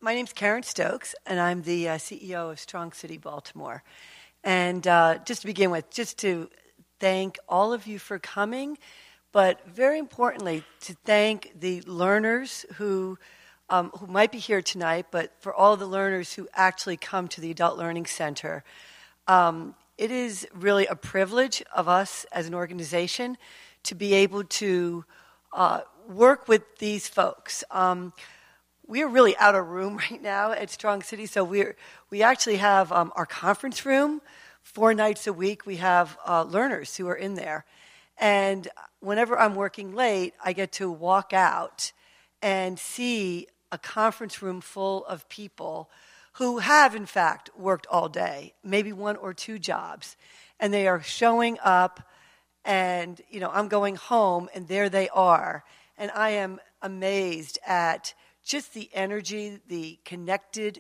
My name's Karen Stokes, and I'm the CEO of Strong City Baltimore. And just to begin with, just to thank all of you for coming, but very importantly, to thank the learners who might be here tonight, but for all the learners who actually come to the Adult Learning Center. It is really a privilege of us as an organization to be able to work with these folks. We're really out of room right now at Strong City, so we actually have our conference room 4 nights a week. We have learners who are in there, and whenever I'm working late, I get to walk out and see a conference room full of people who have, in fact, worked all day, maybe 1 or 2 jobs, and they are showing up, and I'm going home, and there they are, and I am amazed at just the energy, the connectedness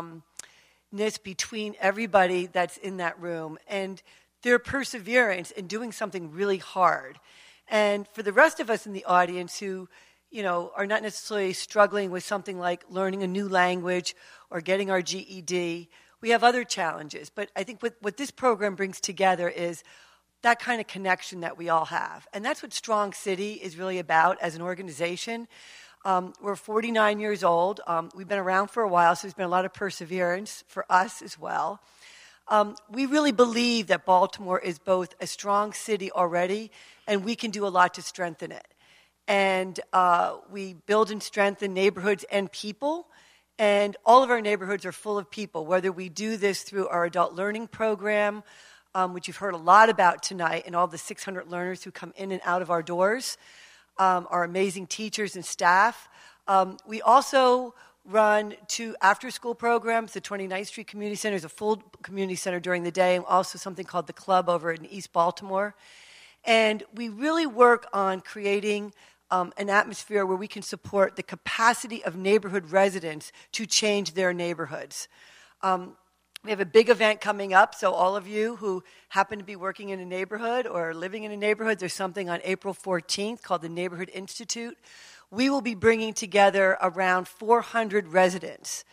between everybody that's in that room, and their perseverance in doing something really hard. And for the rest of us in the audience who, are not necessarily struggling with something like learning a new language or getting our GED, we have other challenges. But I think what this program brings together is that kind of connection that we all have. And that's what Strong City is really about as an organization. We're 49 years old. We've been around for a while, so there's been a lot of perseverance for us as well. We really believe that Baltimore is both a strong city already, and we can do a lot to strengthen it. And we build and strengthen neighborhoods and people, and all of our neighborhoods are full of people, whether we do this through our adult learning program, which you've heard a lot about tonight, and all the 600 learners who come in and out of our doors, our amazing teachers and staff. We also run 2 after-school programs. The 29th Street Community Center is a full community center during the day, and also something called The Club over in East Baltimore. And we really work on creating an atmosphere where we can support the capacity of neighborhood residents to change their neighborhoods. We have a big event coming up, so all of you who happen to be working in a neighborhood or living in a neighborhood, there's something on April 14th called the Neighborhood Institute. We will be bringing together around 400 residents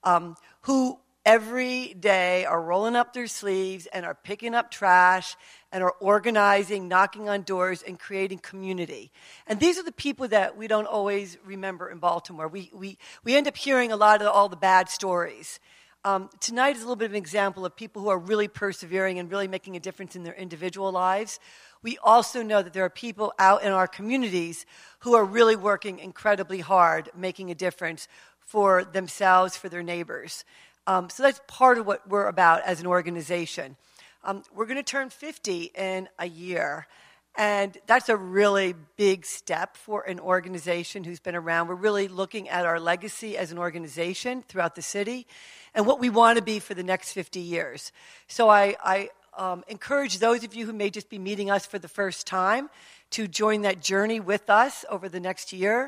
who every day are rolling up their sleeves and are picking up trash and are organizing, knocking on doors, and creating community. And these are the people that we don't always remember in Baltimore. We end up hearing a lot of all the bad stories. Tonight is a little bit of an example of people who are really persevering and really making a difference in their individual lives. We also know that there are people out in our communities who are really working incredibly hard, making a difference for themselves, for their neighbors. So that's part of what we're about as an organization. We're going to turn 50 in a year, and that's a really big step for an organization who's been around. We're really looking at our legacy as an organization throughout the city and what we want to be for the next 50 years. So I encourage those of you who may just be meeting us for the first time to join that journey with us over the next year.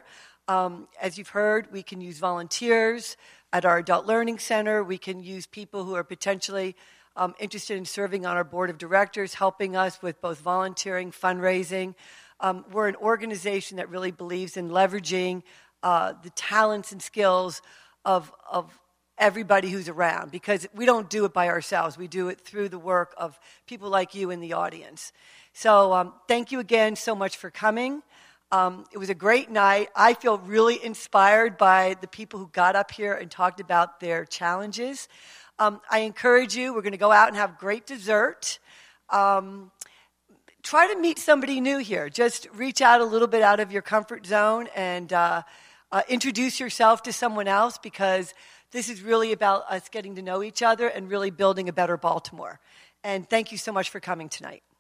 As you've heard, we can use volunteers at our Adult Learning Center. We can use people who are potentially interested in serving on our board of directors, helping us with both volunteering, fundraising. We're an organization that really believes in leveraging the talents and skills of everybody who's around, because we don't do it by ourselves. We do it through the work of people like you in the audience. So thank you again so much for coming. It was a great night. I feel really inspired by the people who got up here and talked about their challenges. I encourage you, we're going to go out and have great dessert. Try to meet somebody new here. Just reach out a little bit out of your comfort zone and introduce yourself to someone else, because this is really about us getting to know each other and really building a better Baltimore. And thank you so much for coming tonight.